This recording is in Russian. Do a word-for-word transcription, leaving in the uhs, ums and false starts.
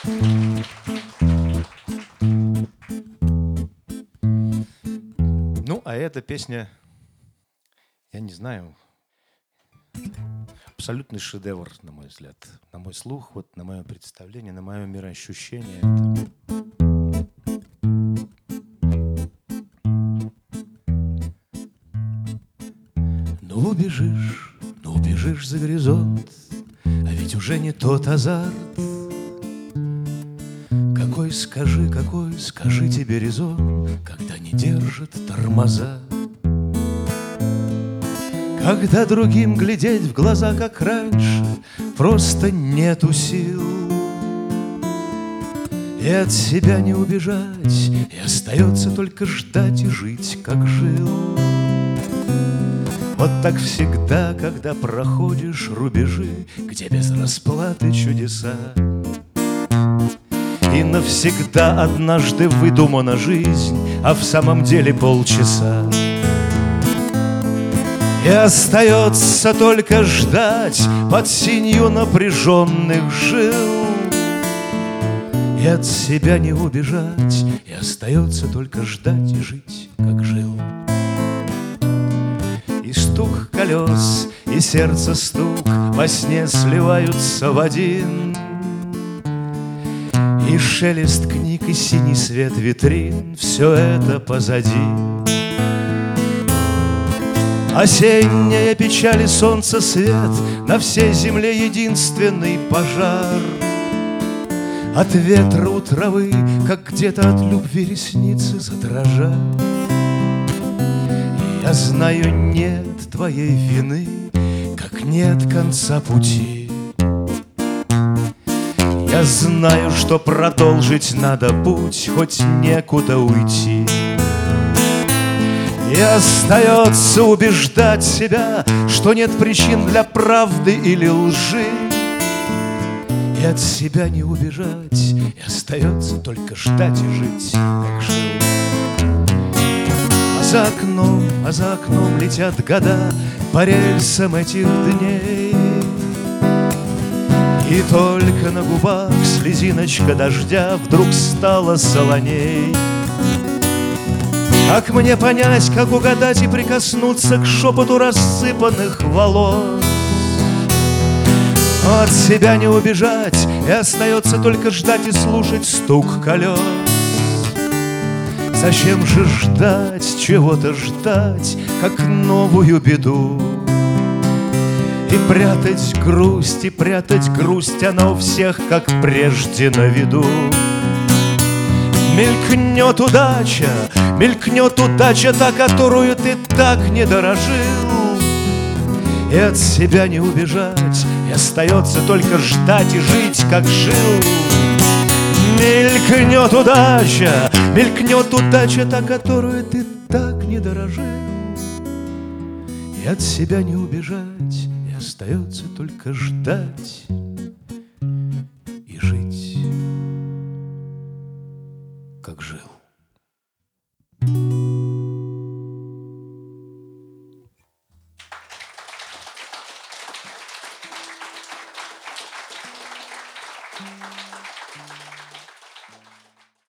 Ну, а эта песня, я не знаю, абсолютный шедевр, на мой взгляд, на мой слух, вот на мое представление, на мое мироощущение. Ну, убежишь, ну, убежишь за горизонт, а ведь уже не тот азарт. Какой, скажи, какой, скажи тебе резон, когда не держат тормоза? Когда другим глядеть в глаза, как раньше, просто нету сил. И от себя не убежать, и остается только ждать и жить, как жил. Вот так всегда, когда проходишь рубежи, где без расплаты чудеса. И навсегда однажды выдумана жизнь, а в самом деле полчаса. И остается только ждать под синью напряженных жил. И от себя не убежать, и остается только ждать и жить, как жил. И стук колес, и сердце стук во сне сливаются в один. И шелест книг, и синий свет витрин — все это позади. Осенняя печаль и солнце свет, на всей земле единственный пожар. От ветра у травы, как где-то от любви ресницы задрожат. И я знаю, нет твоей вины, как нет конца пути. Я знаю, что продолжить надо путь, хоть некуда уйти. И остается убеждать себя, что нет причин для правды или лжи. И от себя не убежать, и остается только ждать и жить, как жил. А за окном, а за окном летят года по рельсам этих дней. И только на губах слезиночка дождя вдруг стала солоней. Как мне понять, как угадать и прикоснуться к шепоту рассыпанных волос? Но от себя не убежать, и остается только ждать и слушать стук колес. Зачем же ждать, чего-то ждать, как новую беду? И прятать грусть, и прятать грусть, она у всех, как прежде, на виду. Мелькнет удача, мелькнет удача, та, которую ты так не дорожил. И от себя не убежать, и остается только ждать и жить, как жил. Мелькнет удача, мелькнет удача, та, которую ты так не дорожил. И от себя не убежать, и остается только ждать